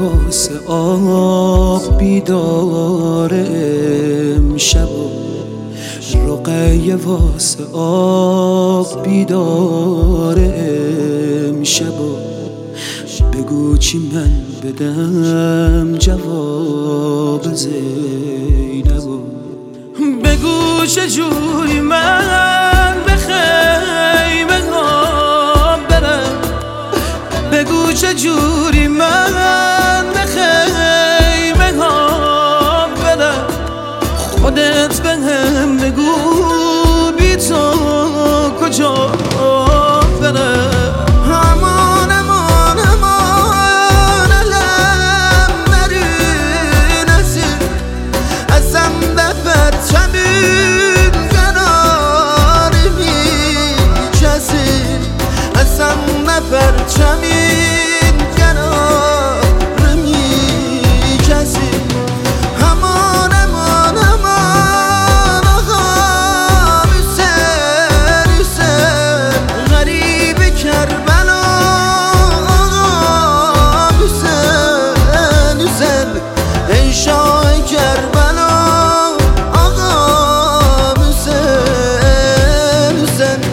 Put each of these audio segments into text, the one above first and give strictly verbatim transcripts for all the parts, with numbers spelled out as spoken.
واسه آب بیدار امشب و رقیه واسه آب بیدار امشب و بگو چی من بدم جواب زینب و بگو چجوری من به خیمه ها برم بگو چجوری من به خیمه ها برم خودت به هم بگو بی تو کجا برم امان امان امان علم نری نسیم ازم دفت چمین کناری می کسی ازم نفر چمین کنار می کسی امان امان امان آقا حسین حسین غریب کربلا آقا حسین حسین ای شاه کربلا آقا حسین حسین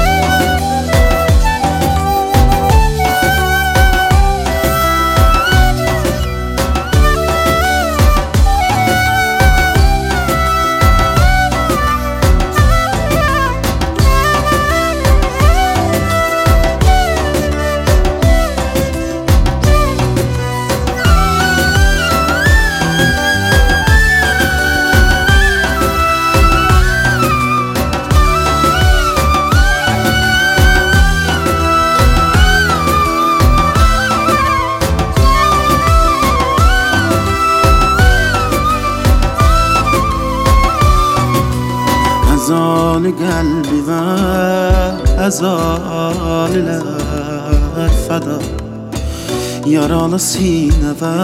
ازال قلبی و ازال لب فدا یارال سینه و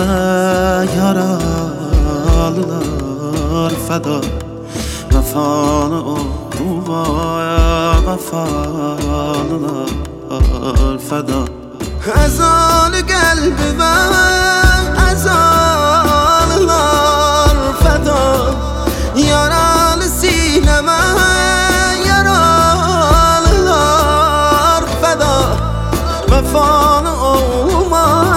یارالlar فدا وفال او و وفالlar فدا ازال قلبی و ازالlar فدا یارال سینه و یارالlar فدا وفال او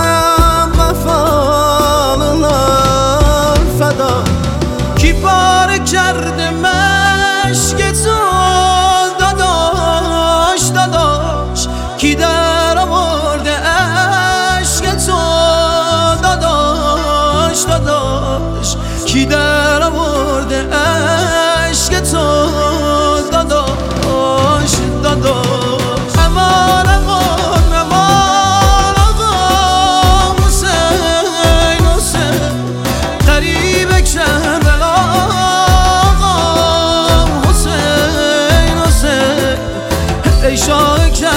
وفالlar فدا کی پاره کرده مشک تو داداش داداش کی در آورده عشق تو داداش داداش کی در آورده عشق تو داداش داداش امان امان امان آقا حسین حسین غریب کربلا آقا حسین حسین ای شاه